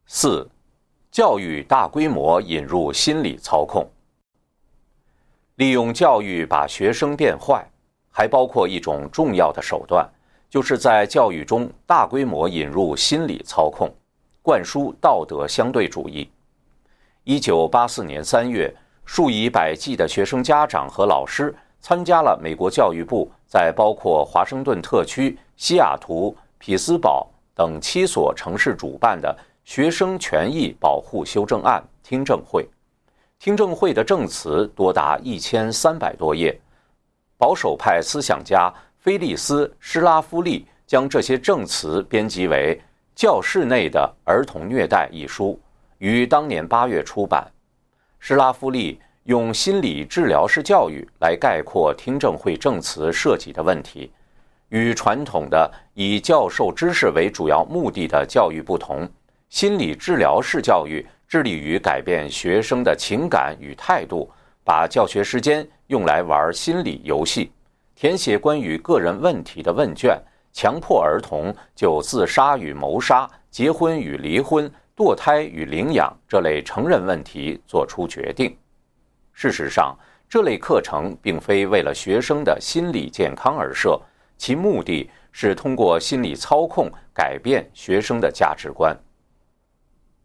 4. 教育大规模引入心理操控。利用教育把学生变坏，还包括一种重要的手段，就是在教育中大规模引入心理操控，灌输道德相对主义。1984年3月，数以百计的学生家长和老师参加了美国教育部在包括华盛顿特区、西雅图、匹兹堡等7所城市主办的学生权益保护修正案听证会。听证会的证词多达1300多页。保守派思想家菲利斯·施拉夫利将这些证词编辑为《教室内的儿童虐待》一书，于当年8月出版。施拉夫利用心理治疗式教育来概括听证会证词涉及的问题。与传统的以教授知识为主要目的的教育不同，心理治疗式教育致力于改变学生的情感与态度，把教学时间用来玩心理游戏，填写关于个人问题的问卷，强迫儿童就自杀与谋杀、结婚与离婚、堕胎与领养这类成人问题做出决定。事实上，这类课程并非为了学生的心理健康而设，其目的是通过心理操控改变学生的价值观。